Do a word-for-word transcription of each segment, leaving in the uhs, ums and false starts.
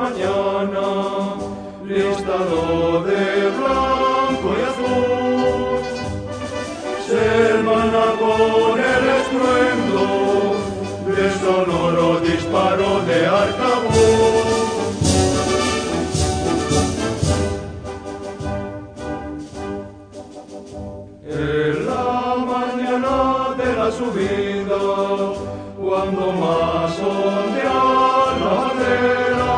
mañana, listado de blanco y azul, se hermana con el estruendo de sonoro disparo de arcabuz. En la mañana de la subida, cuando más ondea la bandera,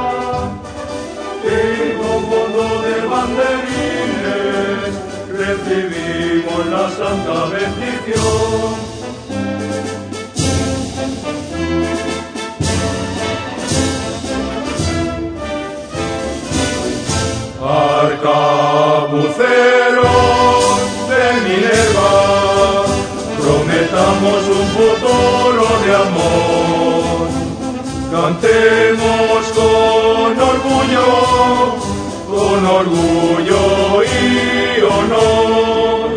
y con fondo de banderines recibimos la santa bendición. Arcabuceros de Minerva, prometamos un futuro de amor. Cantemos con orgullo, con orgullo y honor,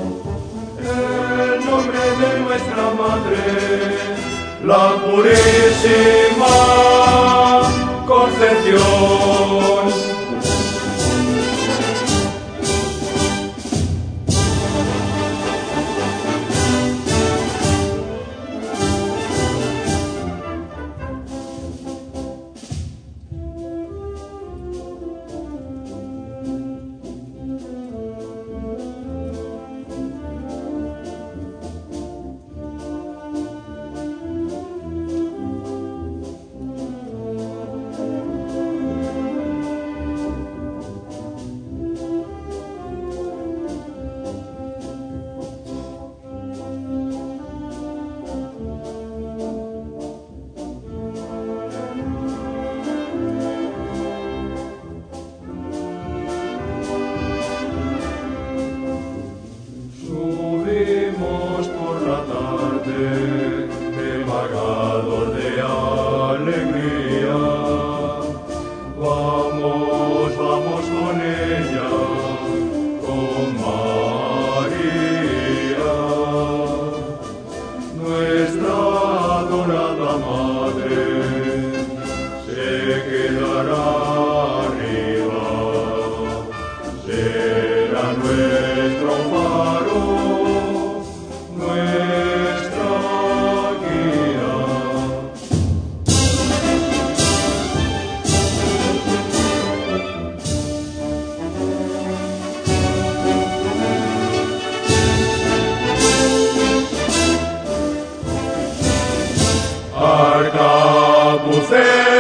el nombre de nuestra madre, la purísima Concepción. Embargados de alegría, vamos, vamos con ella, con María, nuestra adorada madre, se quedará arriba, será nuestro faro. Arcabuceros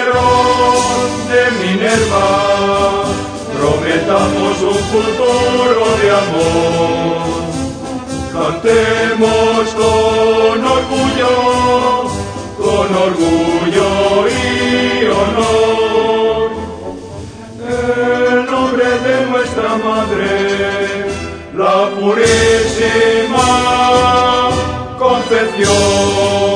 de Minerva, prometamos un futuro de amor. Cantemos con orgullo, con orgullo y honor, el nombre de nuestra madre, la purísima Concepción.